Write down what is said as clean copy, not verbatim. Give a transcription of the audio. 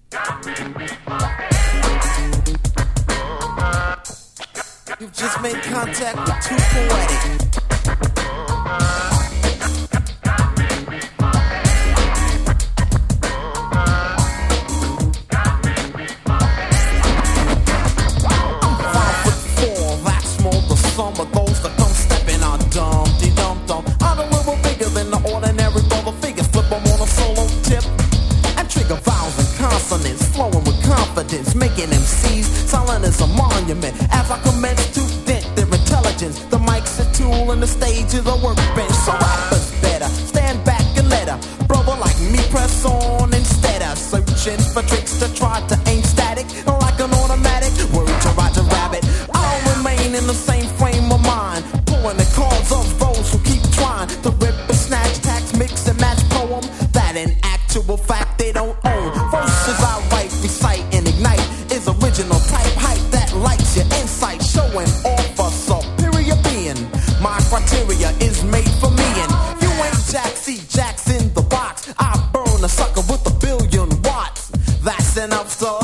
You've just made contact with Too Poetic. Some of those that come stepping on dum-de-dum-dum. I'm a little bigger than the ordinary brother figures. Flip them on a solo tip and trigger vowels and consonants, flowing with confidence, making MCs silent as a monument. As I commence to dent their intelligence, the mic's a tool and the stage is a workbench. So rappers better stand back and let a brother like me press on instead of searching for tricks to try to aim static like an automatic. Word to Roger Rabbit, I'll remain in the same frame of mind, pulling the cards of those who keep trying to rip and snatch, tax, mix and match poem that in actual fact they don't own. Verses I write, recite and ignite is original type hype that lights your insight, showing off a superior being. My criteria is made for me, and you ain't Jack C. Jack's in the box. I burn a sucker with 1,000,000,000 watts. That's enough, so